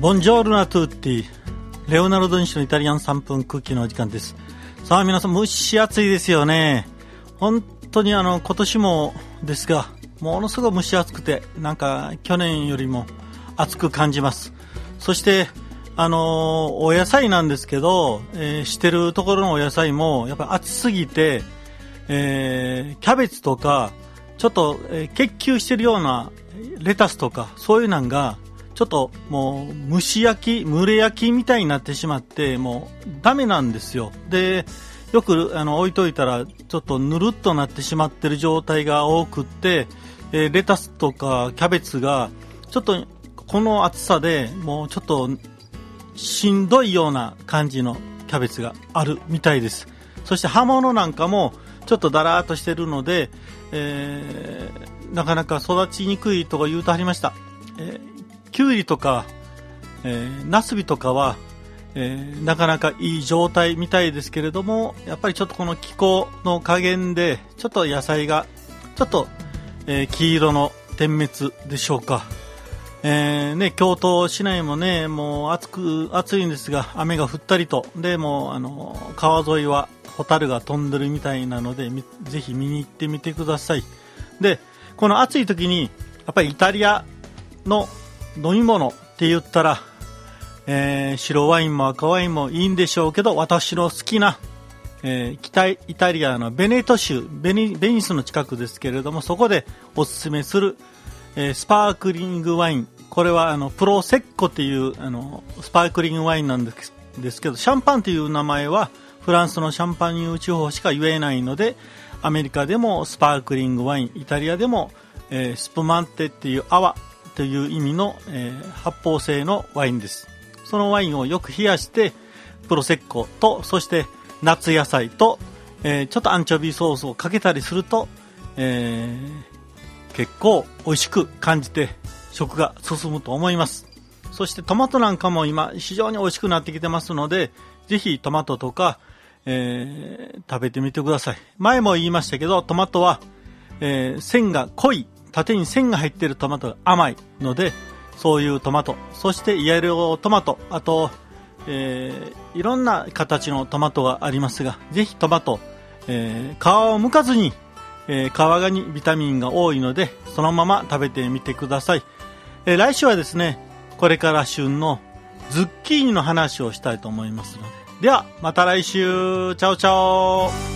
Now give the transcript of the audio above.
ボンジョールナトゥーティレオナルド西のイタリアン3分クッキーのお時間です。さあ皆さん、蒸し暑いですよね。本当に今年もですが、ものすごく蒸し暑くて、なんか去年よりも暑く感じます。そしてお野菜なんですけど、してるところのお野菜もやっぱり暑すぎて、キャベツとかちょっと、結球してるようなレタスとかそういうのがちょっともう蒸し焼き、蒸れ焼きみたいになってしまって、もうダメなんですよ。で、よく置いといたらちょっとぬるっとなってしまってる状態が多くって、レタスとかキャベツがちょっとこの暑さでもうちょっとしんどいような感じのキャベツがあるみたいです。そして葉物なんかもちょっとだらーっとしてるので、なかなか育ちにくいとか言うとありました。キュウリとか、ナスビとかは、なかなかいい状態みたいですけれども、やっぱりちょっとこの気候の加減でちょっと野菜がちょっと、黄色の点滅でしょうか。京都市内もね、もう暑いんですが、雨が降ったりと、でも川沿いはホタルが飛んでるみたいなので、ぜひ見に行ってみてください。で、この暑い時にやっぱりイタリアの飲み物って言ったら、白ワインも赤ワインもいいんでしょうけど、私の好きな、北イタリアのベネト州、ベニスの近くですけれども、そこでおすすめする、スパークリングワイン、これはプロセッコっていうスパークリングワインなんですけど、シャンパンという名前はフランスのシャンパニュー地方しか言えないので、アメリカでもスパークリングワイン、イタリアでも、スプマンテっていう泡という意味の、発泡性のワインです。そのワインをよく冷やしてプロセッコと、そして夏野菜と、ちょっとアンチョビソースをかけたりすると、結構美味しく感じて食が進むと思います。そしてトマトなんかも今非常に美味しくなってきてますので、ぜひトマトとか、食べてみてください。前も言いましたけど、トマトは、線が濃い、縦に線が入っているトマトが甘いので、そういうトマト、そしてイエロートマト、あと、いろんな形のトマトがありますが、ぜひトマト、皮を剥かずに、皮にビタミンが多いので、そのまま食べてみてください。来週はですね、これから旬のズッキーニの話をしたいと思いますので、ではまた来週。チャオチャオ。